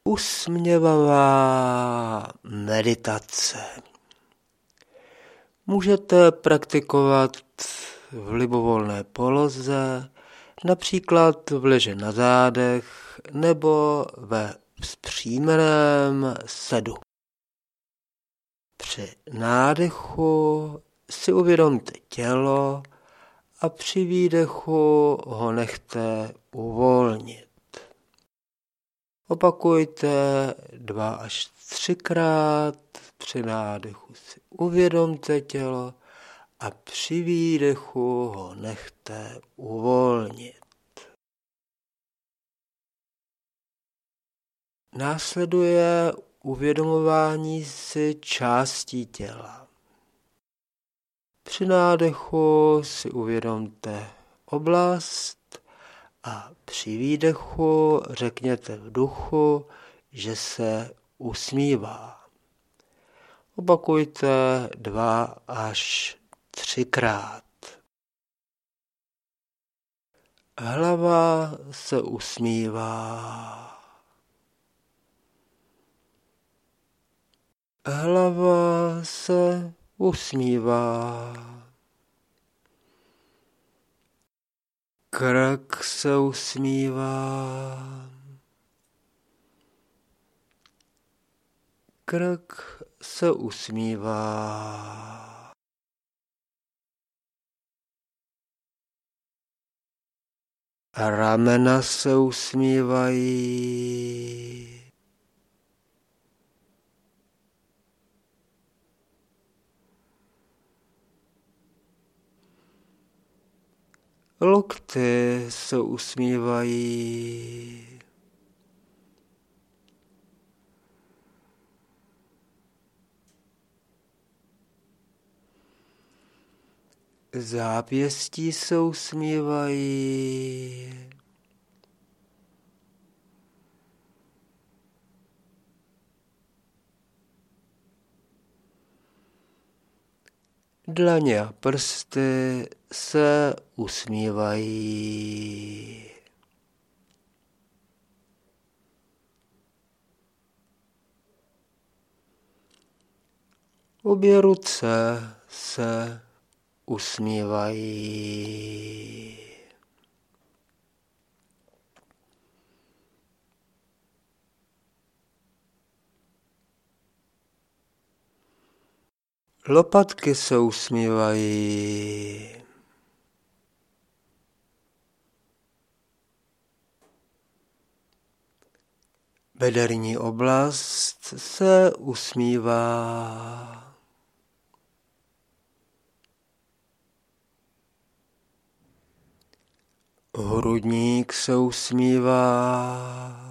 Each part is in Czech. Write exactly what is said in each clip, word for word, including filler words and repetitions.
Usměvavá meditace. Můžete praktikovat v libovolné poloze, například v leže na zádech nebo ve vzpřímeném sedu. Při nádechu si uvědomte tělo a při výdechu ho nechte uvolnit. Opakujte dva až třikrát, při nádechu si uvědomte tělo a při výdechu ho nechte uvolnit. Následuje uvědomování si částí těla. Při nádechu si uvědomte oblast a při výdechu řekněte v duchu, že se usmívá. Opakujte dva až třikrát. Hlava se usmívá. Hlava se usmívá. Krk se usmívá. Krk se usmívá. Ramena se usmívají. Lokty se usmívají. Zápěstí se usmívají. Dlaně a prsty se usmívají. Obě ruce se usmívají. Lopatky se usmívají. Bederní oblast se usmívá. Hrudník se usmívá.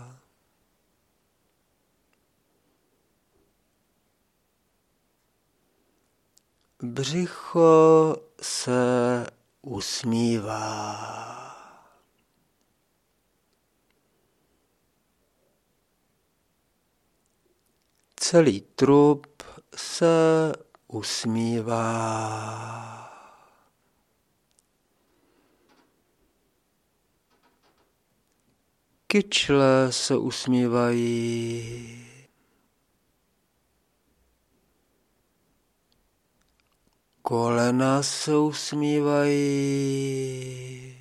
Břicho se usmívá. Celý trup se usmívá. Kyčle se usmívají. Kolena se usmívají.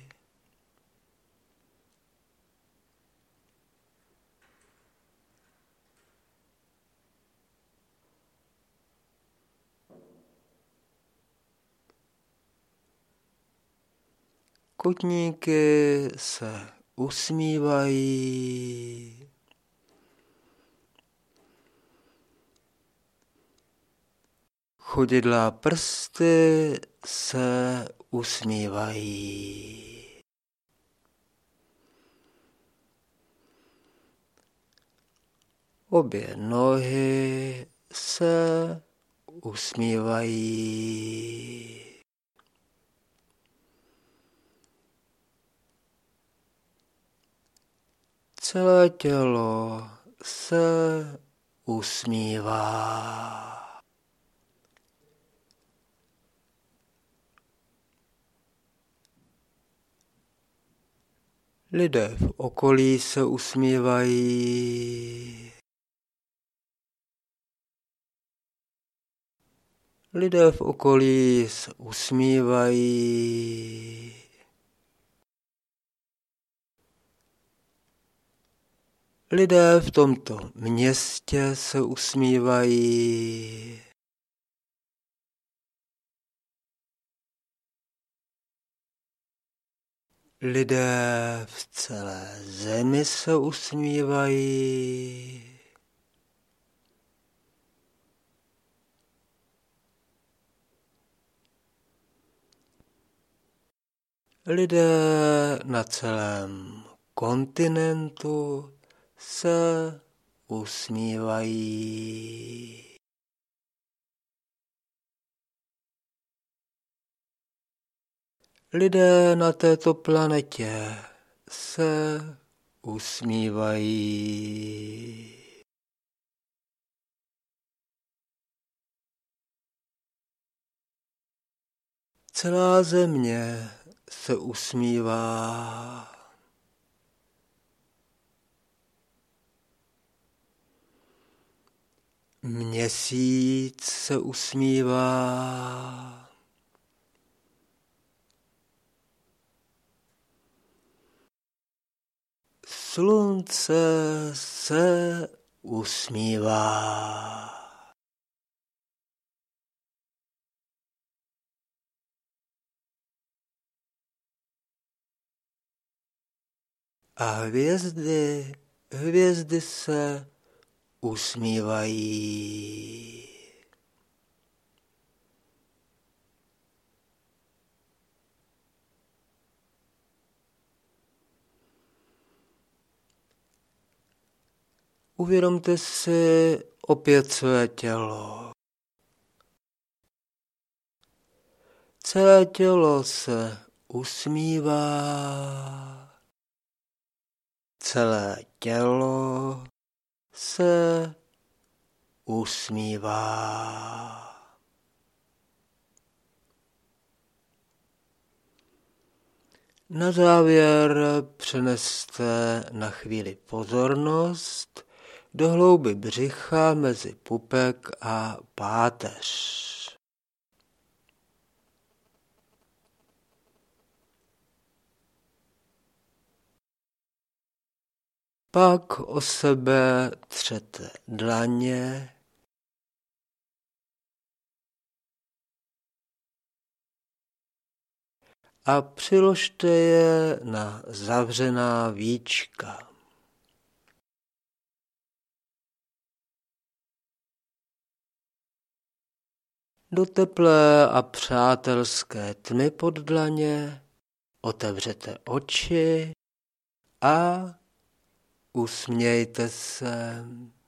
Kotníky se usmívají. Chodidla a prsty se usmívají. Obě nohy se usmívají. Celé tělo se usmívá. Lidé v okolí se usmívají. Lidé v okolí se usmívají. Lidé v tomto městě se usmívají. Lidé v celé zemi se usmívají. Lidé na celém kontinentu se usmívají. Lidé na této planetě se usmívají. Celá země se usmívá. Měsíc se usmívá. Slunce se usmívá. A hvězdy, hvězdy se usmívají. Uvědomte si opět své tělo. Celé tělo se usmívá. Celé tělo se usmívá. Na závěr přeneste na chvíli pozornost do hlouby břicha mezi pupek a páteř. Pak o sebe třete dlaně a přiložte je na zavřená víčka. Do teplé a přátelské tmy pod dlaně otevřete oči a usmějte se.